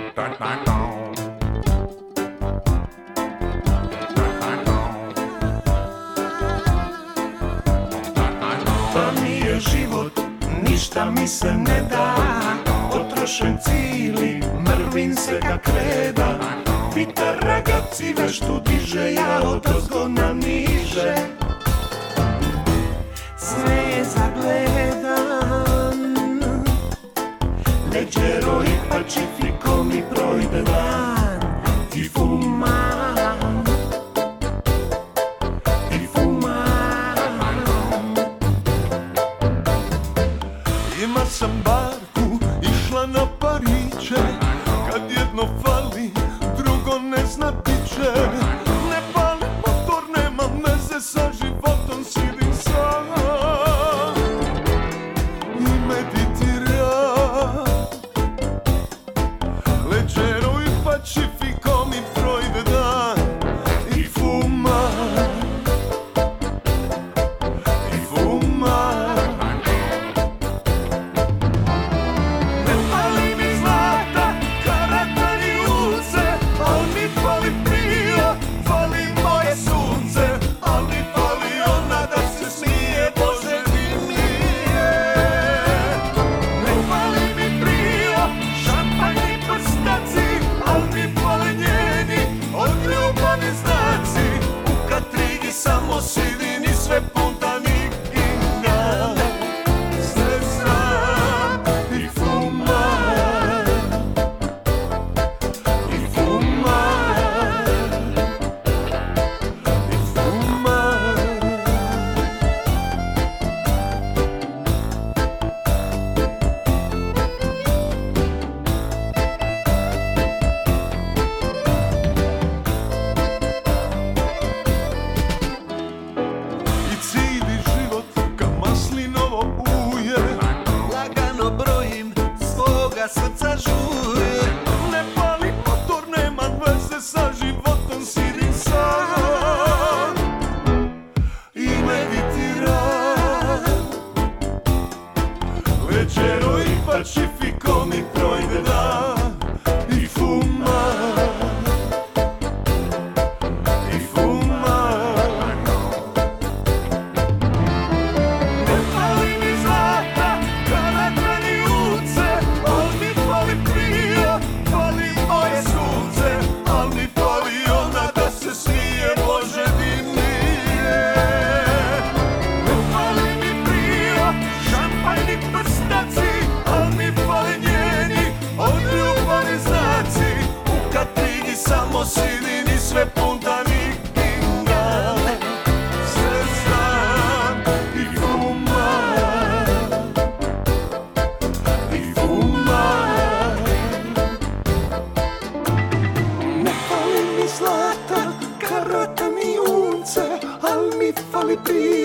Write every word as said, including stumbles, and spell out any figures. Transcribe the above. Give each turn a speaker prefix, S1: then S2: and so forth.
S1: To mi je život, ništa mi se ne da, potrošen cili, mrvim se kak reda. Vitar ragazzi veštu diže, ja odozgo na niže. Sve je zagledan, leggero i pacifico mi projde dan. I fumam, i fumam.
S2: Ima sam barku, išla na Pariće, kad jedno fali, drugo ne zna piće. Ne pali motor, nemam veze sa životom, sidim sam i meditiram. Leggero i pacifico mi projde dan. I fumam, i fumam. Ne pali mi zlata, karata ni ulice, al mi fali prio, fali moje sunce, al mi fali ona da se smije, Bože ti nije. Ne fali mi prio, šampanj i prstaci, al mi fali njeni od ljubavi znaci. U Katrigi samo sidim i sve punta nikinga. Sve znam i fumam, i fumam, i fumam. I cili život ka maslinovo uje, lagano brojim, svoga srca žuje. Ne pali motor, nemam veze sa životom, sidim sam i meditiram. Leggero i pacifico mi projde dan. I fumam, i fumam. Ne fali mi zlata, karata ni ulice, al mi fali prio, fali moje sunce, al mi fali ona da se smije, Bože ti nije. Ne fali mi prio, šampanj i prstaci, al mi fali njeni od ljubavi znaci. U Katrigi samo sidim i sve punta nikinga. Sve znam i fumam, i fumam. Ne fali mi zlata, karata ni unce, al mi fali prio,